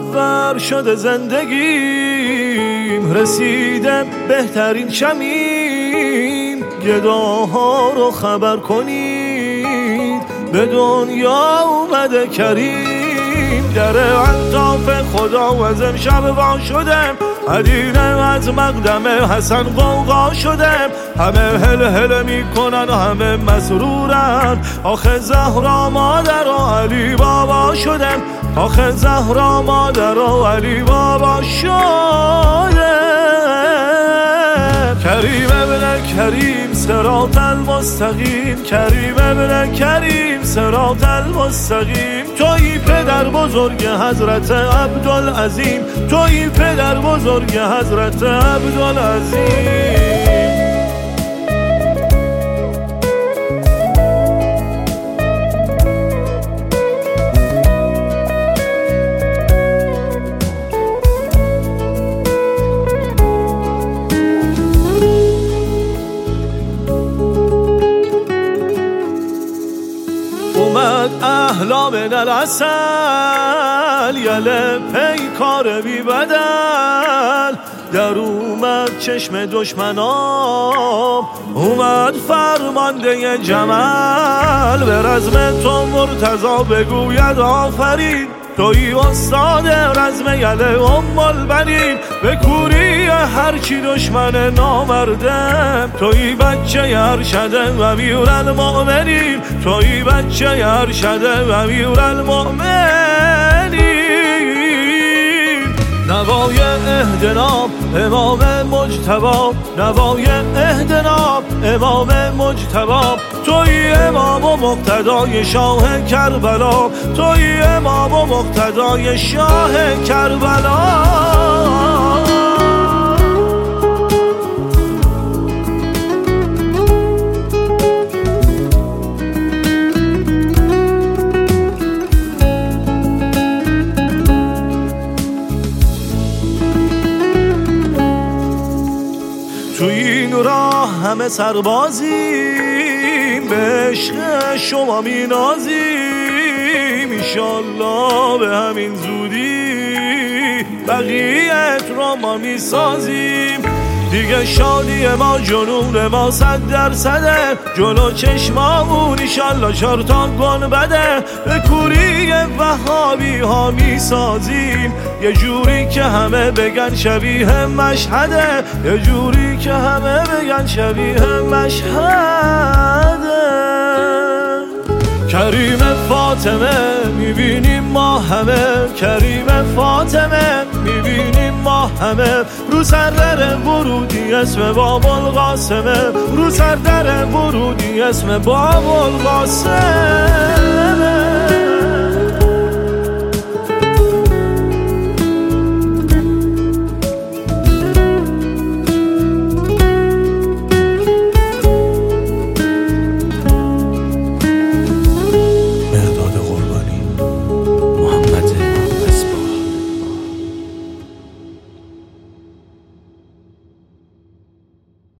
منور شده زندگیم، رسیدم بهترین شمیم. گداها رو خبر کنید به دنیا اومده کریم. در الطاف خدا و از امشب وا شدم، مدینه از مقدم حسن غوغا شدم. همه هل هل میکنن و همه مسرورن، آخه زهرا مادر و علی بابا شدم. آخه زهرا مادر و علی بابا شدم. کریم ابن کریم صراط المستقیم، کریم ابن کریم صراط المستقیم. تویی پدر بزرگ حضرت عبدالعظیم، تویی پدر بزرگ حضرت عبدالعظیم. اومد اهلا من العسل، یله پیکار بی بدل. در اومد چشم دشمنام، اومد فرمانده جمل. به رزم تو مرتضی بگوید آفرین، توی استاد رزم یله ام البنین. به کوری هرچی دشمن نامردم، توی بچه ارشد امیر المؤمنین. توی بچه ارشد امیر المؤمنین. نوای اهدنا امام مجتبی، نوای اهدنا امام مجتبی. توی امام و مقتدای شاه کربلا، توی امام و مقتدای شاه کربلا. توی این راه همه سربازیم، به عشق شما می نازیم. ایشالله به همین زودی بقیت را ما می سازیم. دیگه شادی ما جنون ما 100%، جلو چشمامون ایشالله 4 تا گنبده. به کوری وهابی ها می سازیم، یه جوری که همه بگن شبیه مشهده، یه جوری که همه بگن شبیه مشهده. کریم فاطمه میبینیم ما همه، کریم فاطمه میبینیم ما همه. رو سردر ورودی اسم باب القاسمه، رو سردر ورودی اسم باب القاسمه.